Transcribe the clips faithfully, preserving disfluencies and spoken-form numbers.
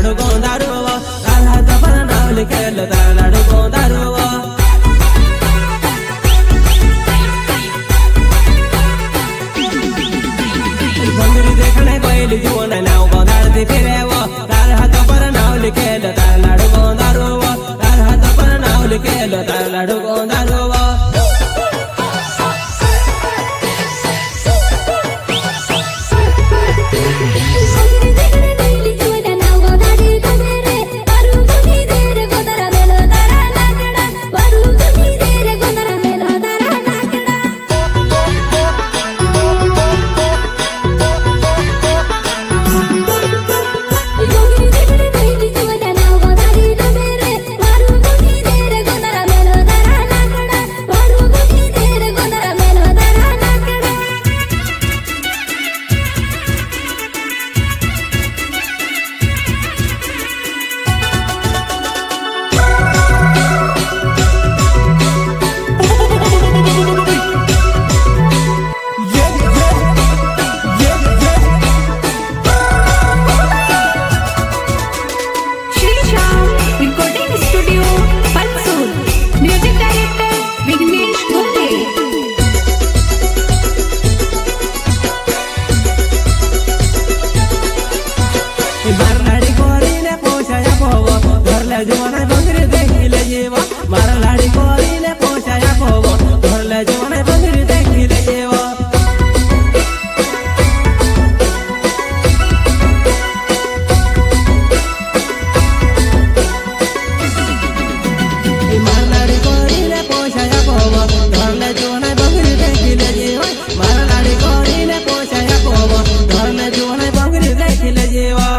लाडू गोंदारू लाल हात पर नाव लिखेल तारा लाडू गोंदारू भंगुरी देखने कोई जुवन नाव गोंदारती फिरे वो लाल हात पर नाव लिखेल तारा लाडू गोंदारू लाल हात पर नाव लिखेल तारा लाडू गोंदारू जुवाना बंगरी देखिले जीवा मारा लाड़ी कोरीले पोछाया पोगो धरले जुवाना बंगरी देखिले जीवा मारा लाड़ी कोरीले पोछाया पोगो धरले जुवाना बंगरी देखिले जीवा मारा लाड़ी कोरीले पोछाया पोगो धरले जुवाना बंगरी देखिले जीवा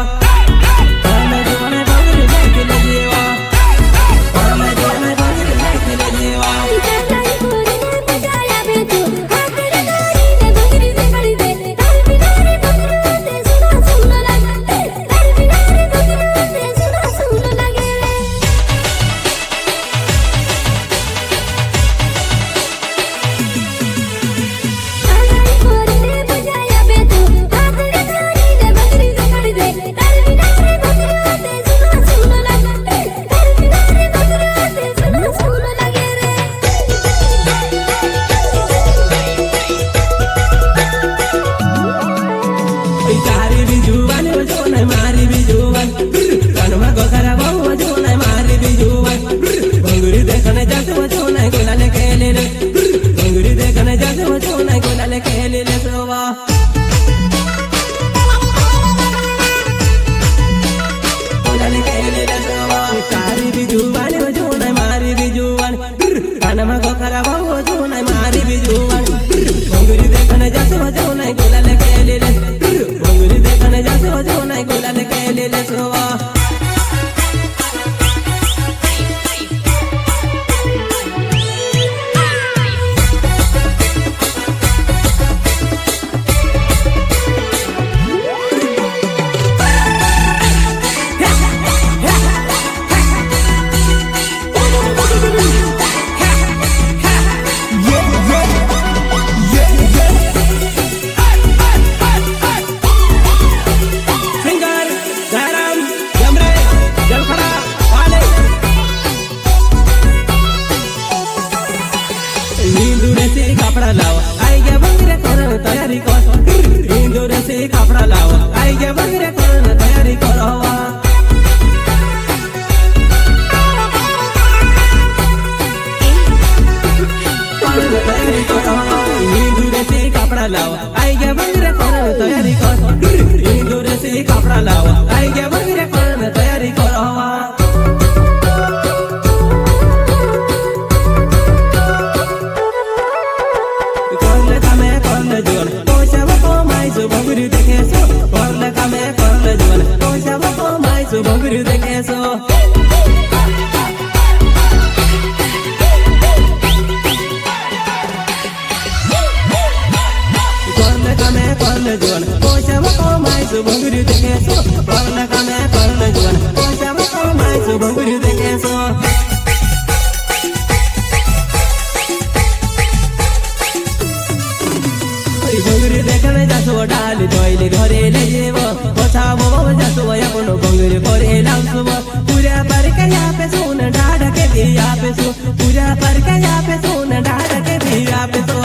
भंगरी देखने जासो डाली तैले घरे लैजेव बछा बाबा जासो आफ्नो भंगरी करे लाउँछु पूरा परका यहाँ पे सुन ढाढा के भी यहाँ पे सु पूरा परका यहाँ पे सुन ढाढा के भी यहाँ पे सु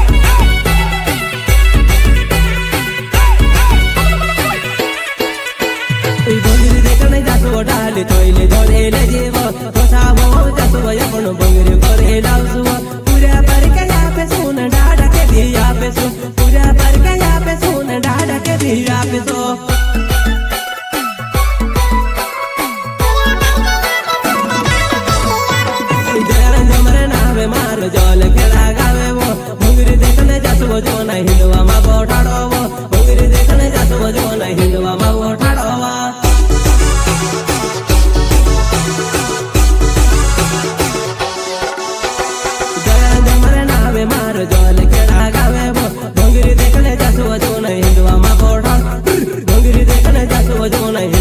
भंगरी देखने जासो डाली तैले घरे लैजेव बछा बाबा जासो आफ्नो भंगरी करे लाउँछु पूरा परका यहाँ पे सुन ढाढा के भी यहाँ पे सु पूरा परका यहाँ पे सुन ढाढा के भी यहाँ पे सु मारो जल खेला गावे वो भंगरी देखने जासो जो न हिंदवा मा बोठाड़ो वो भंगरी देखने जासो जो न हिंदवा मा बोठाड़ो वा दया जमरे नावे मारो जल खेला गावे वो भंगरी देखने जासो जो न हिंदवा मा बोठाड़ो भंगरी देखने जासो जो न